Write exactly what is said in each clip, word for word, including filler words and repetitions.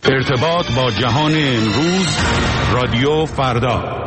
ارتباط با جهان امروز، رادیو فردا.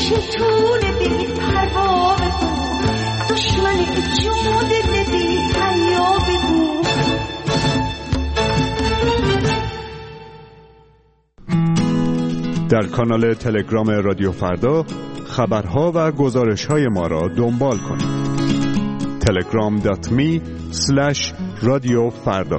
شیطون بی پروا بگو، دشمن جون دل بی حیا بگو. در کانال تلگرام رادیو فردا خبرها و گزارش‌های ما را دنبال کنید. تلگرام دات می اسلش رادیو فردا.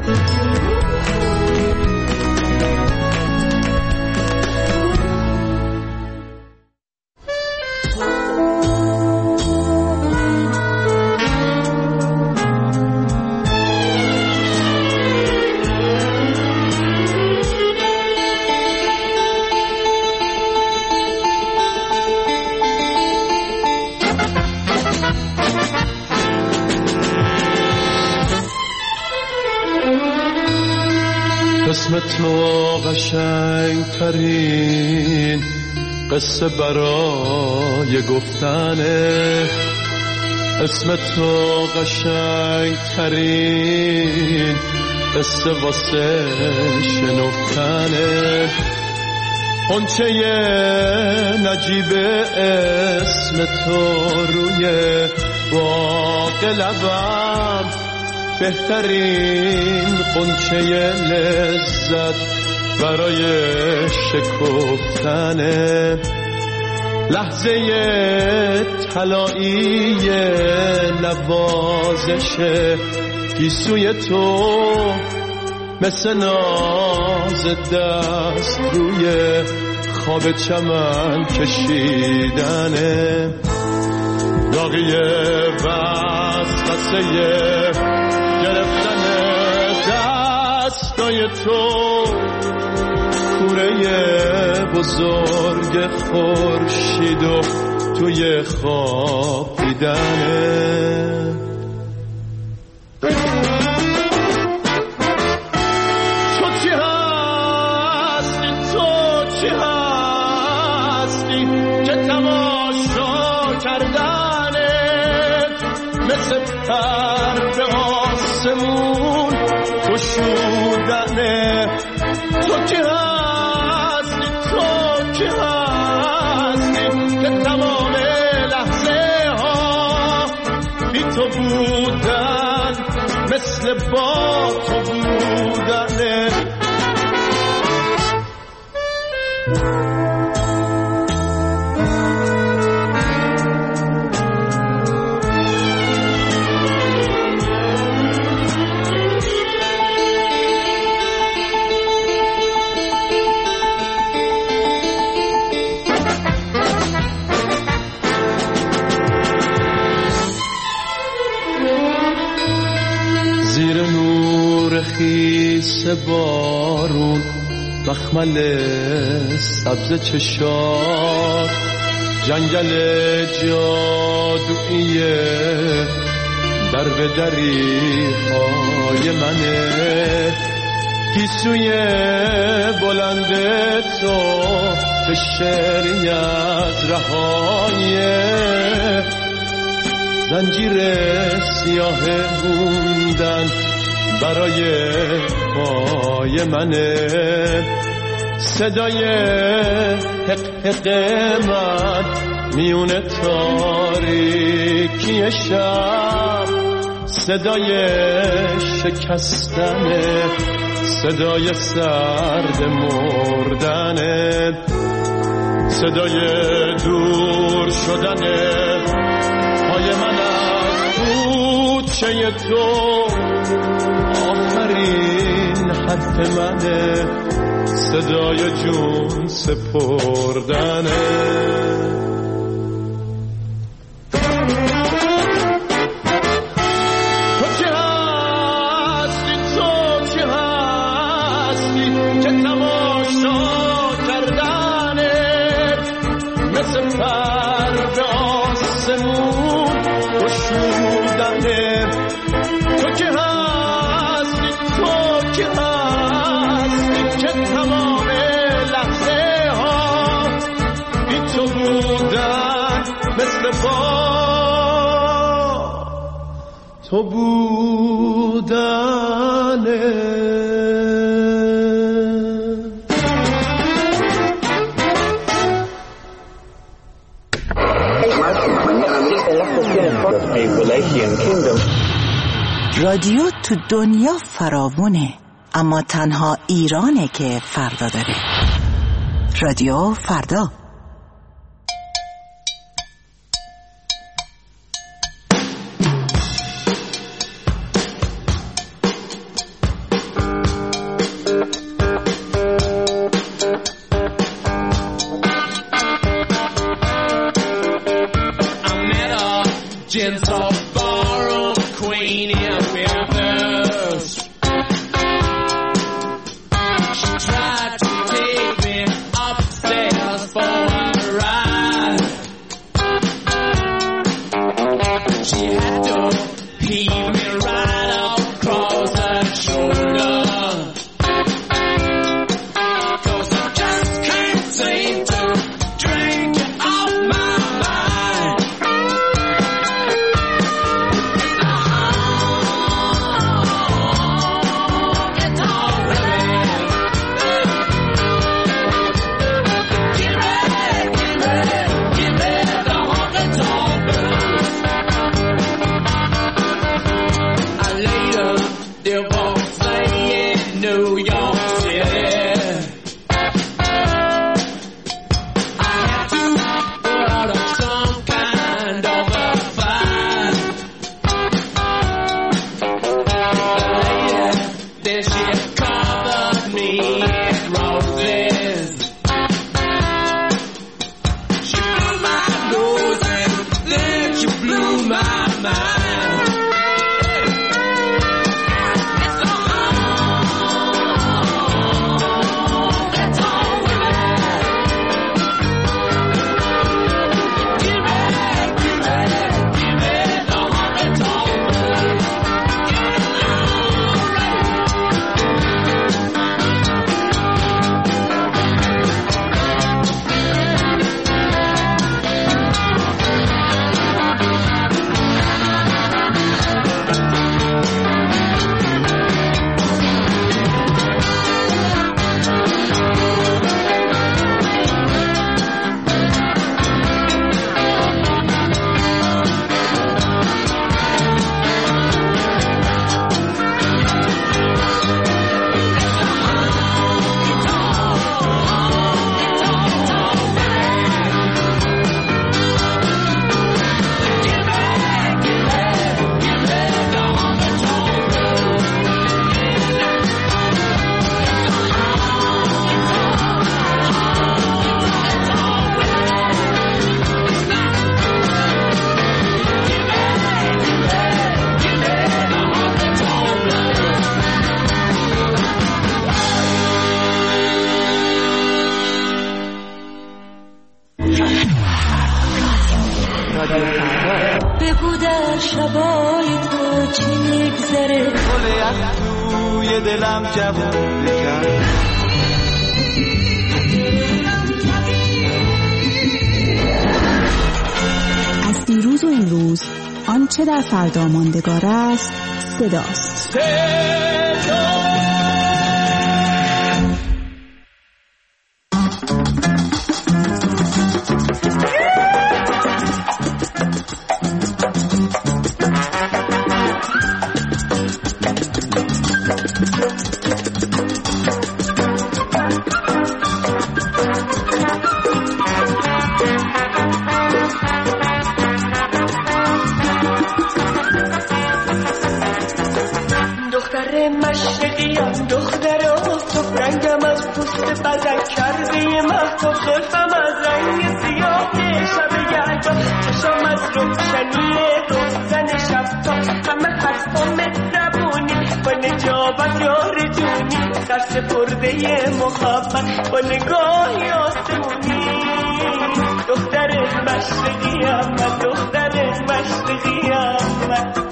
اسم تو قشنگ ترین قصه برای گفتنه، اسم تو قشنگ ترین قصه واسه شنفتنه. قنچه نجیب اسم تو روی باغ لبم، بهترین قنچه لذت برای شکفتنه. لحظه طلایی نوازش گیسوی تو، مثل ناز دست روی خواب چمن کشیدنه. داغی وسوسه گرفتن دستای تو، کوره بزرگ خورشید و توی خواب دیدنه. تو چی هستی، تو چی هستی که تماشا کردنت مثل پر به آسمون گشودنه. تو کی هستی، تو کی هستی که تمام لحظه ها بی تو بودن مثل با تو بودنه. خیس بارون مخمل سبز چشات، جنگل جادویی در به دری های منه. گیسوی بلند تو که شعری از رهایه، زنجیر سیاه موندن برای پای منه. صدای حق حق من میون تاریکی شب، صدای شکستنه، صدای سرد مردنه، صدای دور شدنه پای من از کوچه تو. آخرین حرف منه، صدای جون سپردنه. تو چی هستی، تو چی هستی که تماشا کردنت مثل پر به آسمون گشودنه. تو چی هستی، تو چی هستی که تمام لحظه ها بی تو بودن مثل با تو بودنه. رادیو تو دنیا فراوونه، اما تنها ایرانه که فردا داره. رادیو فردا. بگو در شبای تو چی میگذره، گل از توی دلم جوون بکن. از دیروز و امروز آنچه در فردا ماندگار است صداست. صدا مشرقیم دختر آفتاب، رنگم از پوست بدن کرده مهتاب، زلفم از رنگ سیاه شب یلدا، چشم از روشنی روزن شب تا، همه حرفا مهربونی با نجابت یار جونی، در سپرده محبت با نگاهی آسمونی. دختر مشرقیم من، دختر مشرقیم من.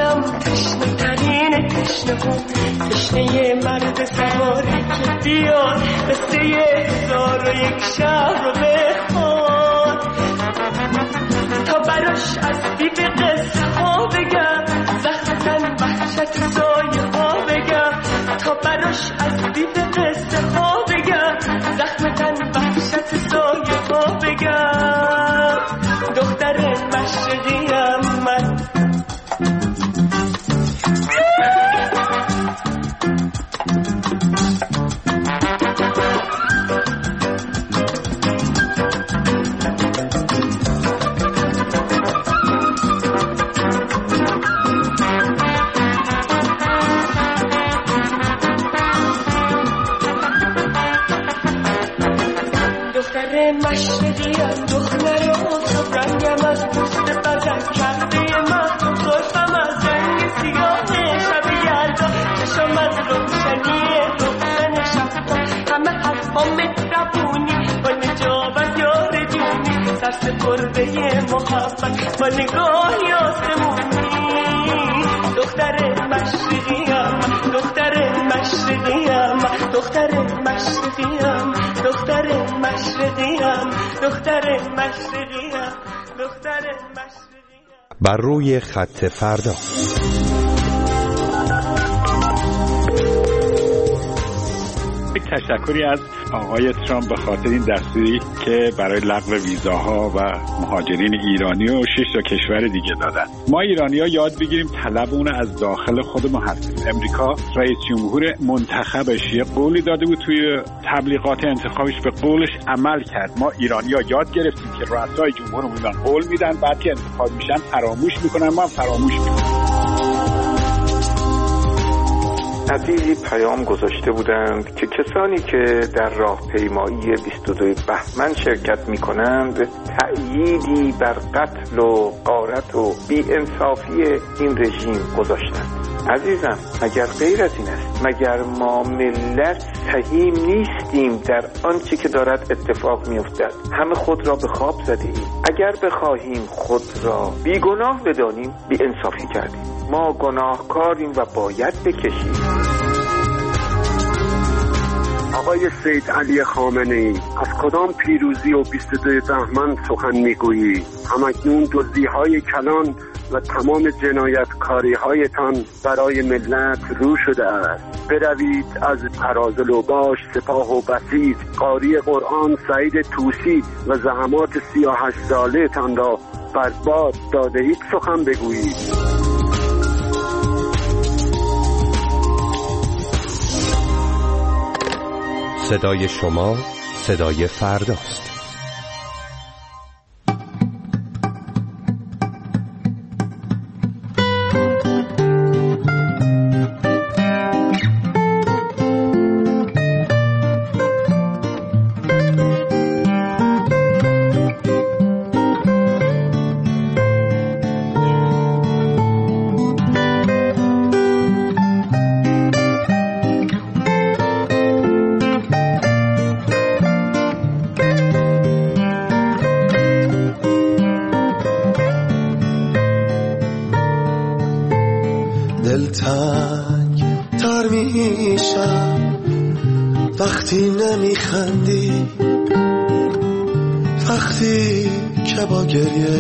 دلم تشنه ترین تشنه بود، تشنه مرد سواری که بیاد قصه هزار و یک شب رو بخواد، تا براش از بیب قصه ها بگم، زخم تن وحشت سایه ها بگم، تا براش از بیب قصه ها بگم، زخم تن وحشت سایه ها بگم. دختر مشرقیم من، مشرقیم دختر آفتاب رنگم از پشت بدن کرده مخم، زلفم از رنگ سیاه شب یلدا، چشم از روشنی روزن شبتا، همه حرفا مهربونی با نجابت یار جونی، سرسپرده محبت با نگاهی آسمونی. دختر مشرقیم دختر مشرقیم دختر مشرقیم دختر مشرقیم دختر مشرقیم دختر مشرقیم. بر روی خط فردا. یک تشکری از آقای ترامپ به خاطر این دستوری که برای لغو ویزاها و مهاجرین ایرانی و شش تا کشور دیگه دادن. ما ایرانی‌ها یاد بگیریم طلبمون از داخل خودمون هست. امریکا رئیس جمهور منتخبش یه قولی داده بود، توی تبلیغات انتخابش به قولش عمل کرد. ما ایرانی‌ها یاد گرفتیم که رؤسای جمهورمون قول میدن، بعد که انتخاب میشن فراموش میکنن، ما هم فراموش میکنیم. عزیزی پیام گذاشته بودند که کسانی که در راهپیمایی بیست و دو بهمن شرکت می کنند تأییدی بر قتل و غارت و بی‌انصافی این رژیم گذاشتند. عزیزم مگر غیر از این است؟ مگر ما ملت سهیم نیستیم در آنچه که دارد اتفاق می افتد؟ همه خود را به خواب زده ایم. اگر بخواهیم خود را بیگناه بدانیم بی‌انصافی کردیم. ما گناهکاریم و باید بکشیم. آقای سید علی خامنه‌ای، از کدام پیروزی و بیست و دو بهمن سخن میگویی؟ همکنون دزدی‌های کلان و تمام جنایتکاری‌هایتان برای ملت رو شده است. بروید از اراذل و باش، سپاه و بسیط، قاری قرآن سعید طوسی و زعامات سی و هشت ساله تان را برباد داده اید سخن بگویید. صدای شما صدای فرداست. دلتنگ تر میشم وقتی نمیخندی، وقتی که با گریه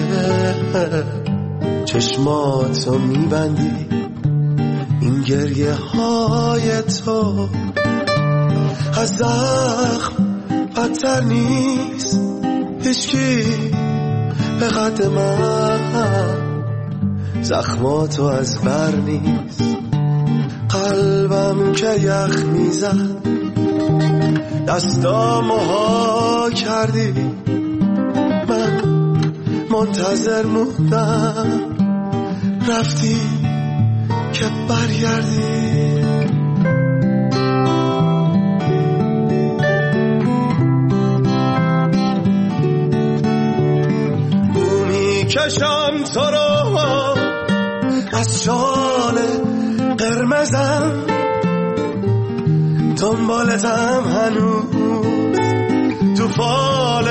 چشماتو میبندی. این گریه های تو از زخم بدتر نیست، هیچکی به قد من زخماتو از بر نیست. قلبم که یخ میزد دستامو ها کردی، من منتظر موندم رفتی که برگردی. بو میکشم تو رو از شال قرمزم، دنبالتم هنوز تو فال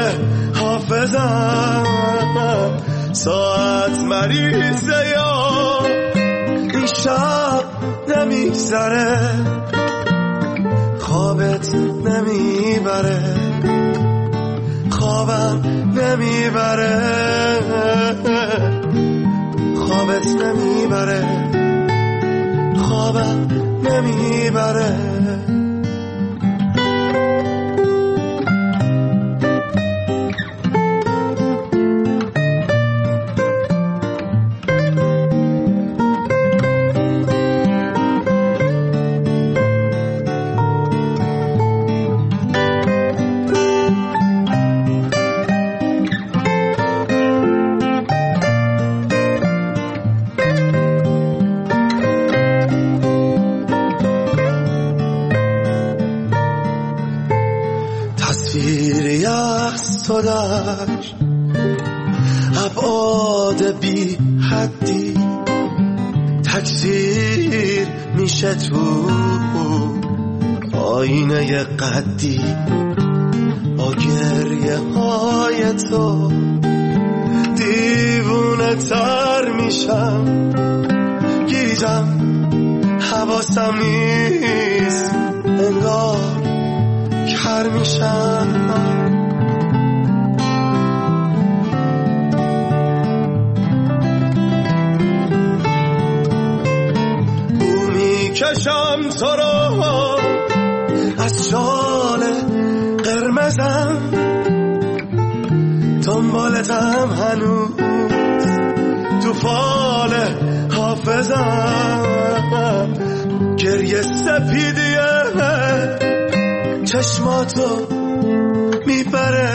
حافظم. ساعت مریضه یا میگذره خوابت نمیبره خوابم نمیبره خوابت نمیبره خوابم نمیبره صداش ابعاد بی حدی تکثیر میشه تو آینه قدی با گریه های تو دیوونه تر میشم گیجم حواسم نیست انگار کر میشم کشم تو رو از شال قرمزم دنبالتم هنوز تو فال حافظم گریه سپیدیه چشماتو میبره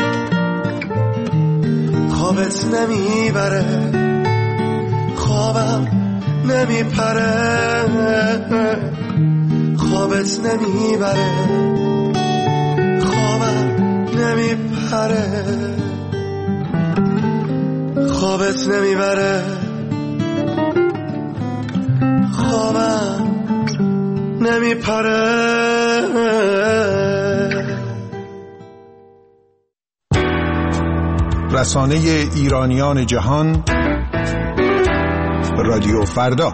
خوابت نمیبره خوابم نمیپره خوابت نمیبره خوابم نمیپره خوابت نمیبره خوابم نمیپره. رسانه ایرانیان جهان رادیو فردا.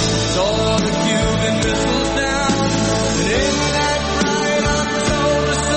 Saw the Cuban missiles down, and in that night untold the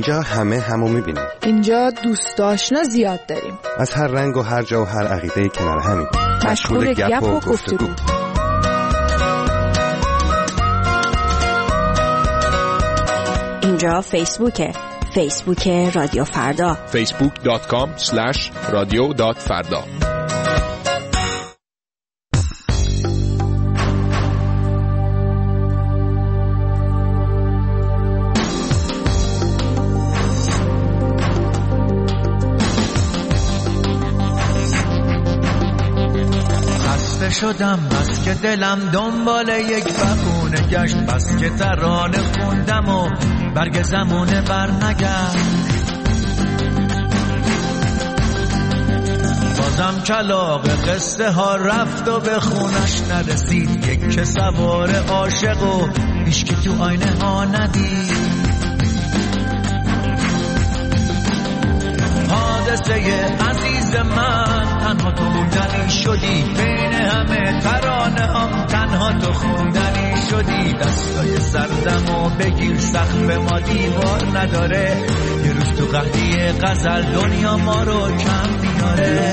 اینجا همه همو میبینیم. اینجا دوست آشنا زیاد داریم. از هر رنگ و هر جا و هر عقیده کنار همین. مشغول گپ و گفتگو. اینجا فیسبوکه. فیسبوک رادیو فردا. فیسبوک دات کام اسلش رادیو دات فردا. شدم بس که دلم دنبال یک بهونه گشت، بس که ترانه خوندم و برگ زمونه بر نگشت. بازم کلاغ قصه ها رفت و به خونش نرسید، یک که سوار عاشق و هیچ که تو آینه ها ندید. حادثه عزیز من تنها تو موندنی شدی، بین همه ترانه هم تنها تو خوندنی شدی. دستای سردم و بگیر سقف ما دیوار نداره، یه روز تو قهدی غزل دنیا ما رو کم میاره.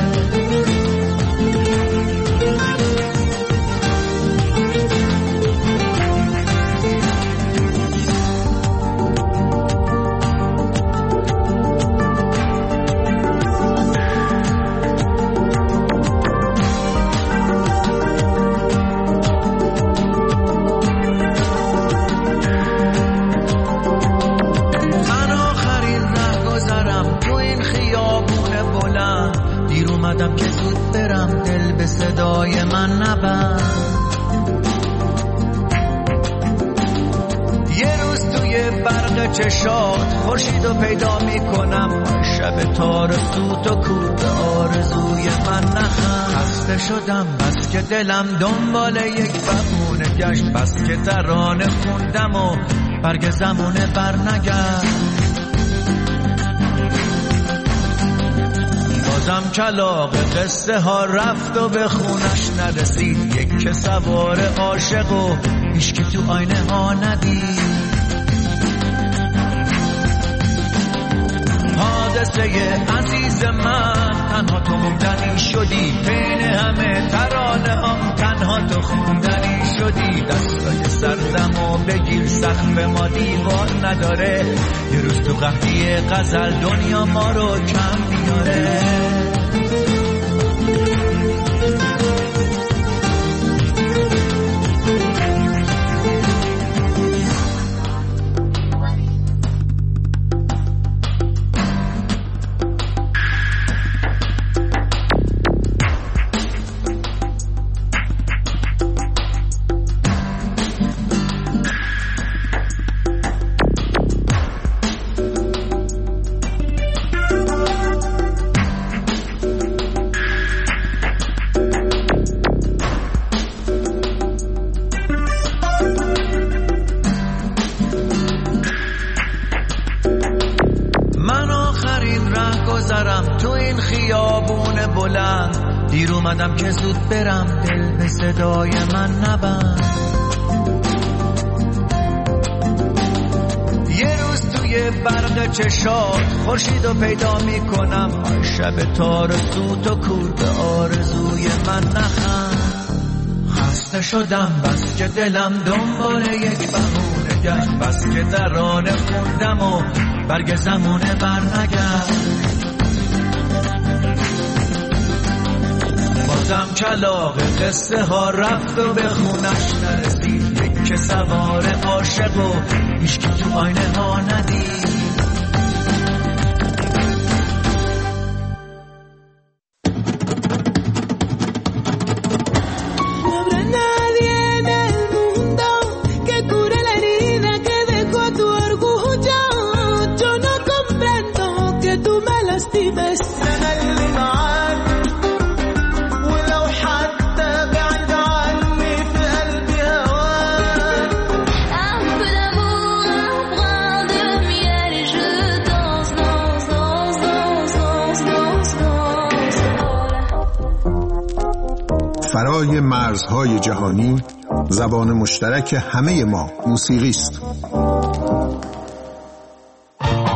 که زود برم دل به صدای من نبند. یه روز توی برق چشات خورشید رو پیدا میکنم، شب تار سوت و کود آرزوی من نخند. خسته شدم بس که دلم دنبال یک بهونه گشت، بس که ترانه خوندم و برگ زمونه بر نگشت. بازم کلاغ قصه ها رفت و به خونش نرسید، یک که سوار عاشق و هیچ که تو آینه ها ندید. حادثه عزیز من تنها تو موندنی شدی، بین همه ترانه هم تنها تو خوندنی شدی. دستای سردم و بگیر سقف ما دیوار نداره، یه روز تو قهدی غزل دنیا ما رو کم میاره. دیر اومدم که زود برم دل به صدای من نبند. یه روز توی برق چشات خورشید رو پیدا میکنم، شب تار سوت و کور به آرزوی من نخند. خسته شدم بس که دلم دنبال یک بهونه گشت، بس که ترانه خوندم و برگ زمونه بر نگشت. بازم کلاغ قصه ها رفت و به خونش نرسید، یک که سوار عاشق و هیچ که تو آینه ها ندید. فرای مرزهای جهانی، زبان مشترک همه ما موسیقی است.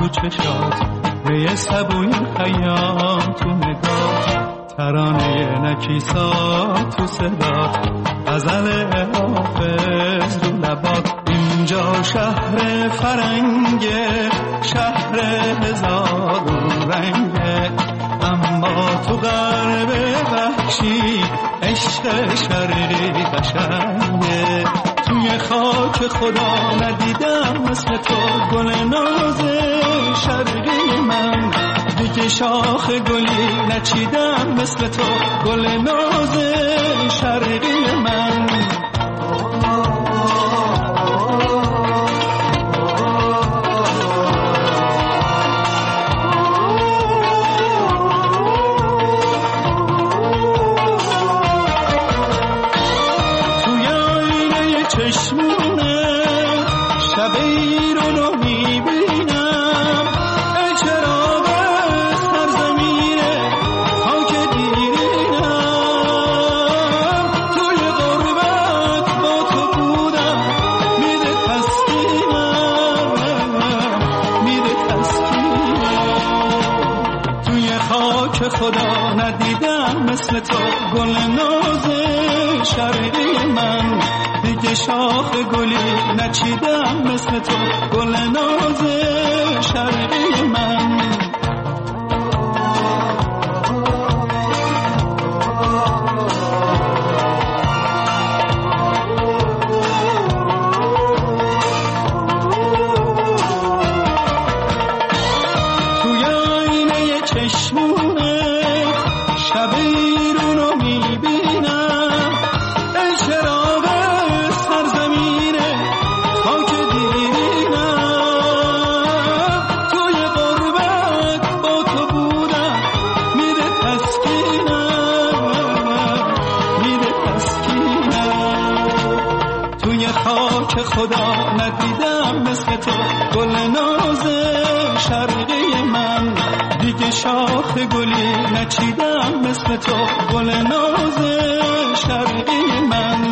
چشات می سبوی خیام تو نگاه ترانه نکیسات تو صدات غزل حافظ رو لبات اینجا شهر فرنگه شهر هزار رنگه اما تو غرب وحشی عشق شرقی قشنگه توی خاک خدا ندیدم مثل تو گل ناز شرقی من دیگه شاخ گلی نچیدم مثل تو گل ناز شرقی من خدا ندیدم مثل تو گل ناز شرقی من دیگه شاخ گلی نچیدم مثل تو گل ناز شرقی من توی آینه چشمونه خدا ندیدم مثل تو گل ناز شرقی من دیگه شاخ گلی نچیدم مثل تو گل ناز شرقی من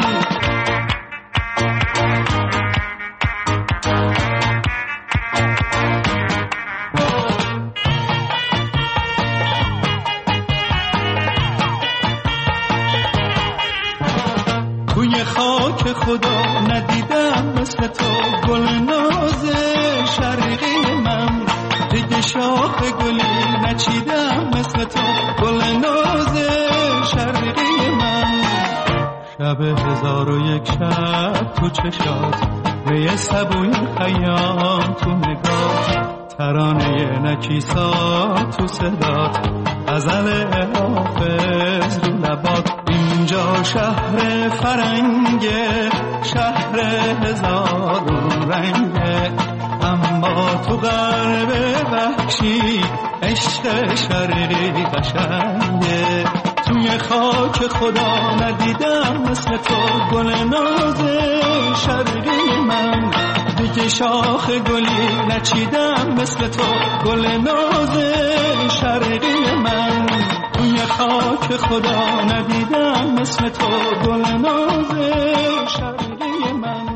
توی خاک خدا ندیدم مثل تو گل ناز شرقی من دیگه شاخ گلی نچیدم مثل تو گل ناز شرقی من شب هزار و یک شب تو چشات می سبوی خیام تو نگاه ترانه نکیسات تو صدات غزل حافظ رو لبات اینجا شهر فرنگه شهر هزار رنگه اما تو غرب وحشی عشق شرقی قشنگه توی خاک خدا ندیدم مثل تو گل ناز شرقی من دیگه شاخ گلی نچیدم مثل تو گل ناز شرقی من توی خاک خدا ندیدم مثل تو گل ناز شرقی من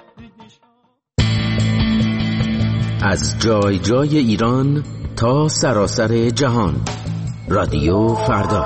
از جای جای ایران تا سراسر جهان رادیو فردا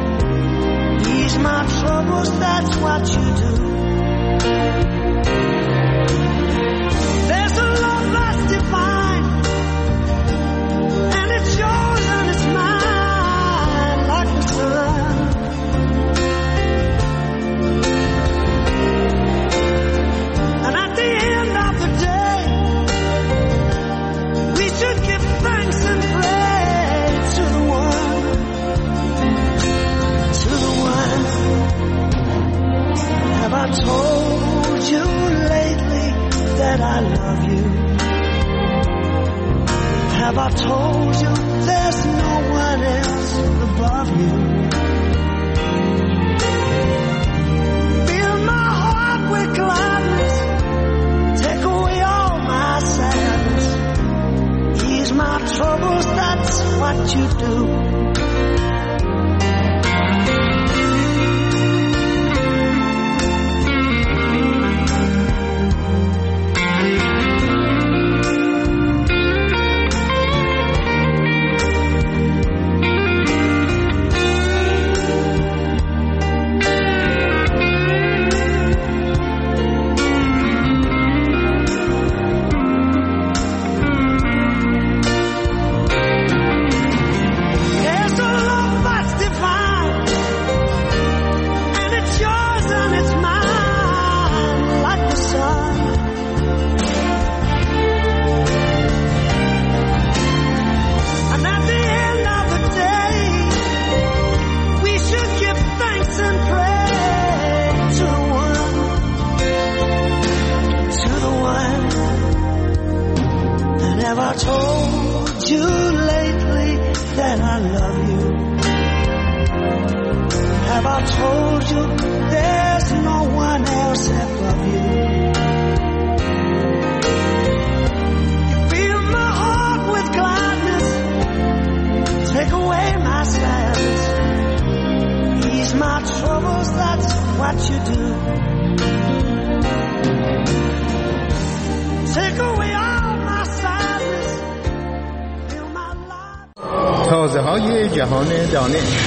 That's what you do. should give thanks and pray to the one, to the one. Have I told you lately that I love you? Have I told you there's no one else above you? Fill my heart with gladness, take away all my sadness, ease my troubles, that's what you do. تازه های جهان دانش.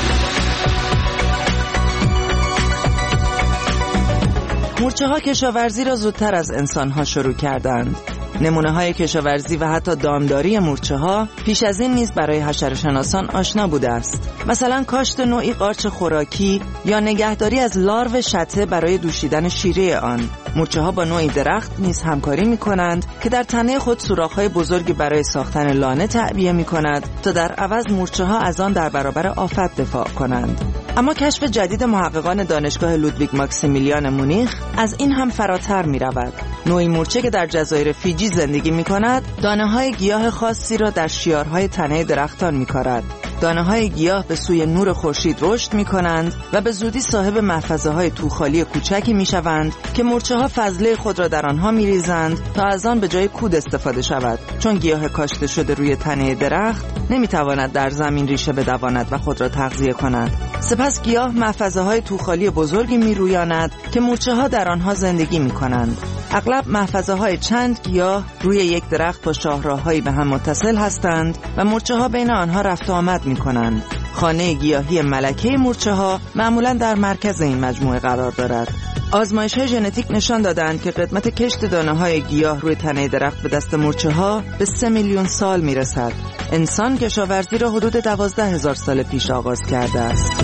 مورچه ها کشاورزی را زودتر از انسان ها شروع کردند. نمونه های کشاورزی و حتی دامداری مورچه ها پیش از این نیز برای حشره‌شناسان آشنا بوده است. مثلا کاشت نوعی قارچ خوراکی یا نگهداری از لارو شته برای دوشیدن شیره آن. مورچه ها با نوعی درخت نیز همکاری می کنند که در تنه خود سوراخ‌های بزرگی برای ساختن لانه تعبیه می کند تا در عوض مورچه ها از آن در برابر آفت دفاع کنند. اما کشف جدید محققان دانشگاه لودویگ ماکسیمیلیان مونیخ از این هم فراتر می رود. نوعی مورچه که در جزایر فیجی زندگی می کند دانه‌های گیاه خاصی را در شیارهای تنه درختان می کارد. دانه‌های گیاه به سوی نور خورشید رشد می‌کنند و به زودی صاحب محفظه‌های توخالی کوچکی می‌شوند که مورچه‌ها فضله خود را در آنها می‌ریزند تا از آن به جای کود استفاده شود، چون گیاه کاشته شده روی تنه درخت نمی‌تواند در زمین ریشه بدواند و خود را تغذیه کند. سپس گیاه محفظه‌های توخالی بزرگی می‌رویاند که مورچه‌ها در آنها زندگی می‌کنند. اغلب محفظه‌های چند گیاه روی یک درخت با شاهراه‌هایی به هم متصل هستند و مورچه‌ها بین آنها رفت و آمد می‌کنند. خانه گیاهی ملکه مورچه‌ها معمولاً در مرکز این مجموعه قرار دارد. آزمایش‌های ژنتیک نشان دادند که قدمت کشت دانه‌های گیاه روی تنه درخت به دست مورچه‌ها به سه میلیون سال می‌رسد. انسان کشاورزی را حدود دوازده هزار سال پیش آغاز کرده است.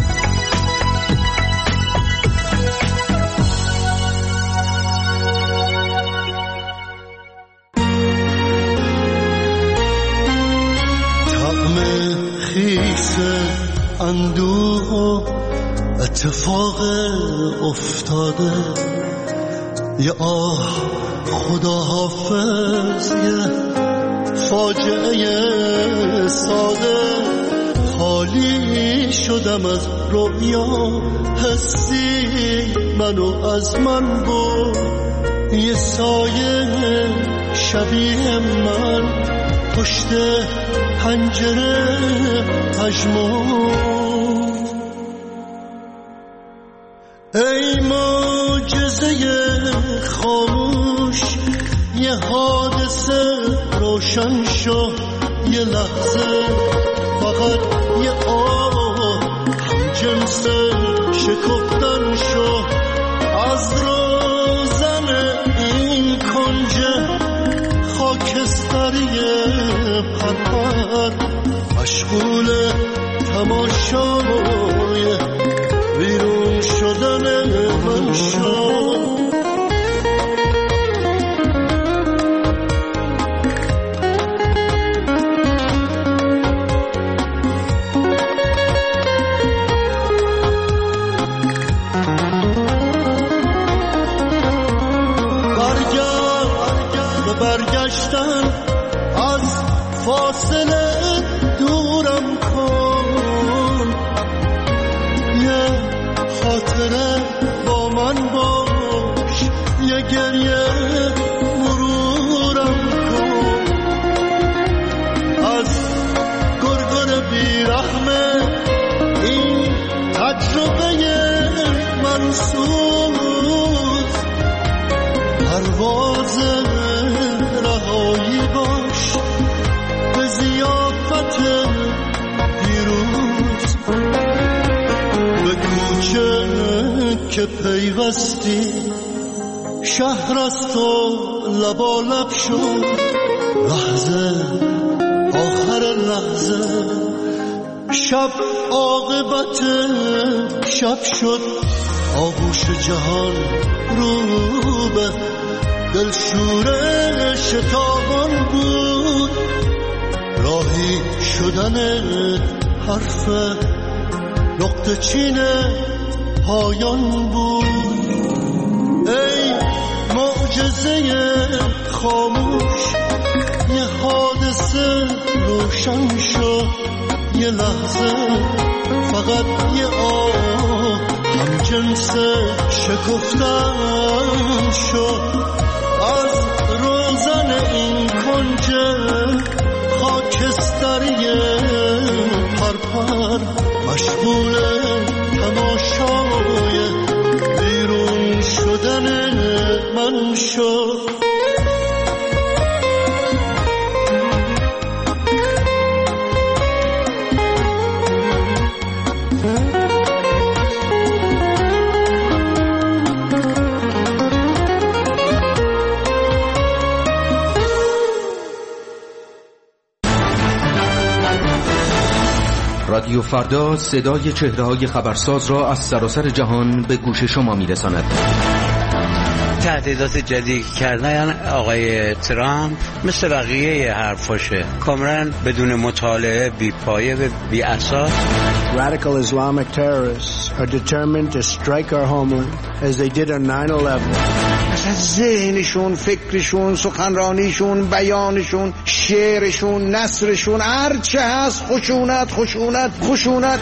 اندوه و اتفاق افتاده، یه آه خدا حافظ، یه فاجعه ساده. خالی شدم از رویا، حسی منو از من برد. یه سایه شبیه من پشت پنجره پژمرد. ای معجزه خاموش، یه حادثه روشن شو، یه لحظه فقط یه آه هم جنس شکفتن شو. از روزن این کنج خاکستری پرپر مشغول تماشای بیرون شدن من شد. فاصله دورم کن، یه خاطره با من باش، یه گریه مرورم کن. از گرگر بیرحمه این تجربه منسوز، پرواز رهایی باش به ضیافت پیروز. به کوچه که پیوستی شهر است و لبالب شد، لحظه آخر لحظه شب عاقبت شب شد. آغوش جهان رو به دلشوره شتابان بود، راهی شدن حرف نقطه چین پایان بود. ای معجزه خاموش، یه حادثه روشن شد، یه لحظه فقط یه آه هم جنس شکفتن شد. از روزن این کنج خاکستری پرپر مشغول تماشای بیرون شدن من شد. رادیو فردا صدای چهره‌های خبرساز را از سراسر جهان به گوش شما می‌رساند. تهدیدات جدید کردن آقای ترامپ مثل بقیه حرفاشه، کاملا بدون مطالعه، بی پایه و بی اساس. Radical Islamic terrorists are determined to strike our homeland as they did on nine eleven. اصلا ذهنشون، فکرشون، سخنرانیشون، بیانشون، شعرشون، نثرشون، هر چه هست خشونت خشونت خشونت.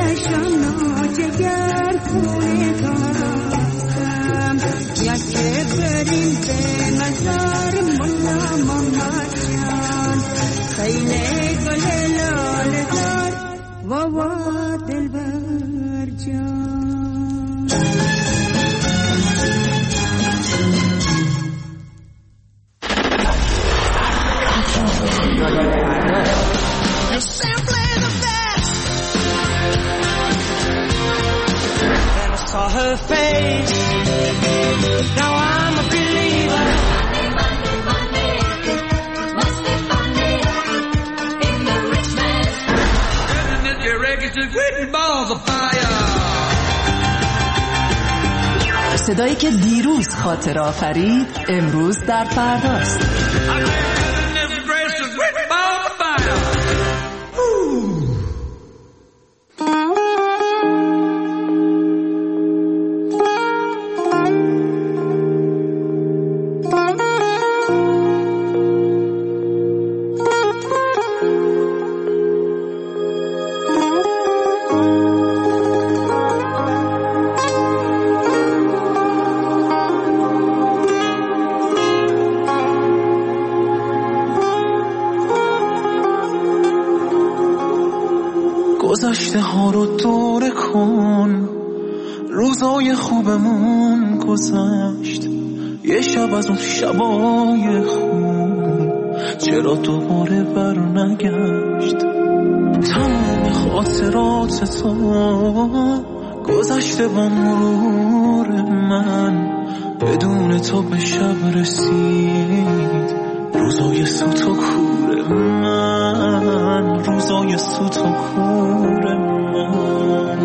چشم ناجگر خونه دارم یکی بریم به مزار ملا محمد جان خیلی گل لاله دار ووا دلبر جان. You're simply the best. Then I saw her face. Now I'm a believer. Money, money, money. Must be funny in the rich man's house. Isn't it your regular written balls of fire? صدایی که دیروز خاطر آفرید امروز در فرداست. گذشته ها رو دوره کن روزای خوبمون گذشت یه شب از اون شبای خوب چرا دوباره بر نگشت تمام خاطرات تو گذشته با مرور من بدون تو به شب رسید روزای سوت و کور من روزای سوت و کور من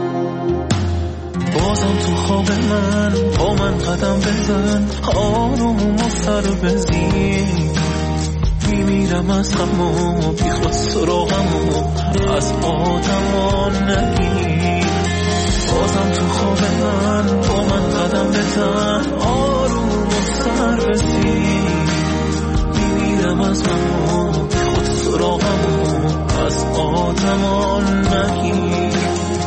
بازم تو خواب من با من قدم بزن آروم و سر بزین میمیرم از غم و بی خود سراغم و از آدمان نگیر بازم تو خواب من با من قدم بزن آروم و سر بزین میمیرم از غم و بی خود سراغم و از آدمان نگیر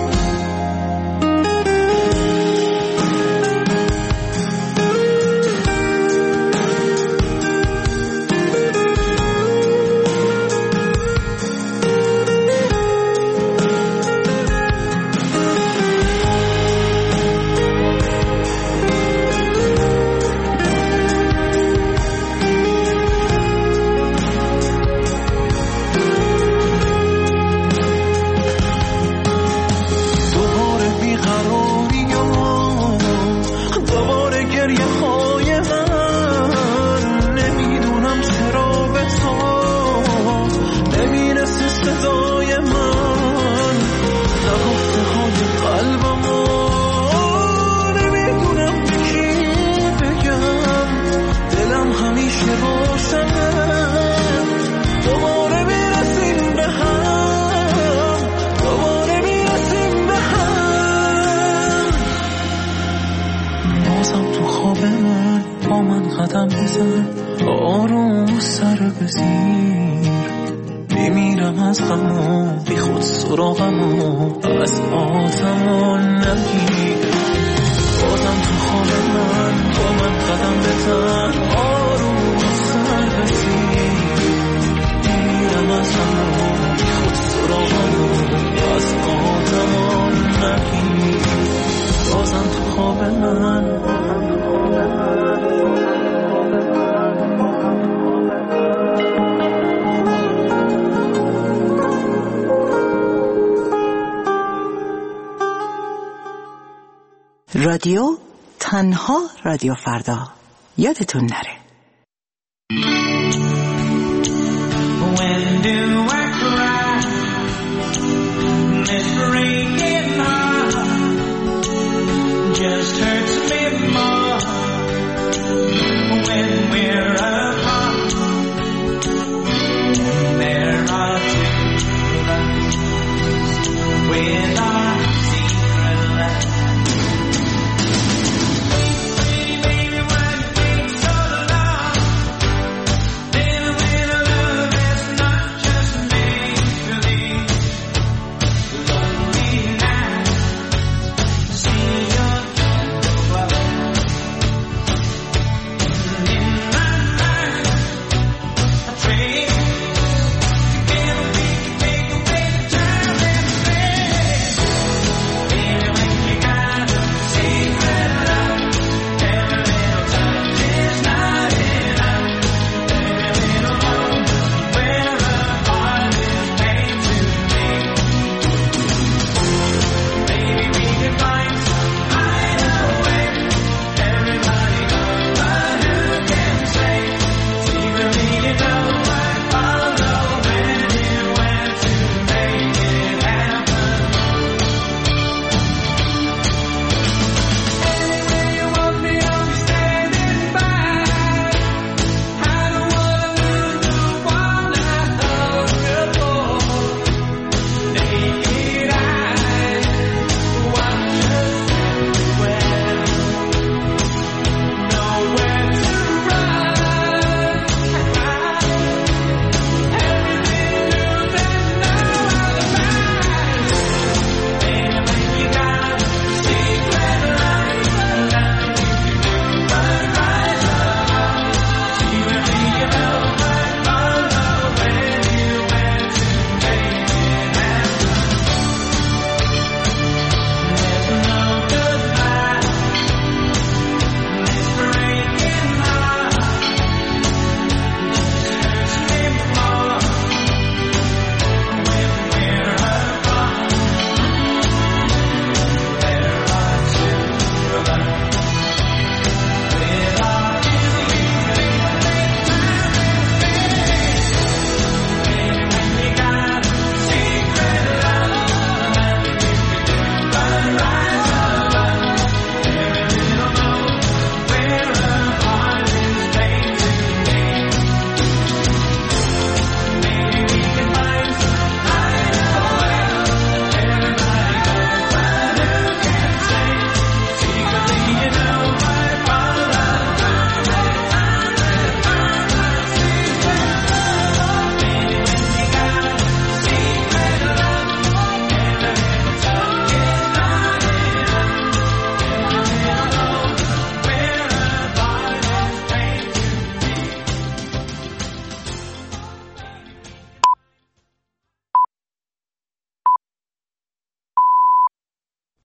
آروم سر بزیر بمیرم از غم و بی خود سراغم و از آدمان نگیر بازم تو خواب من با من قدم بزن آروم سر بزیر بمیرم از غم و بی خود سراغم و از آدمان نگیر بازم تو خواب من رادیو تنها رادیو فردا یادتون نره.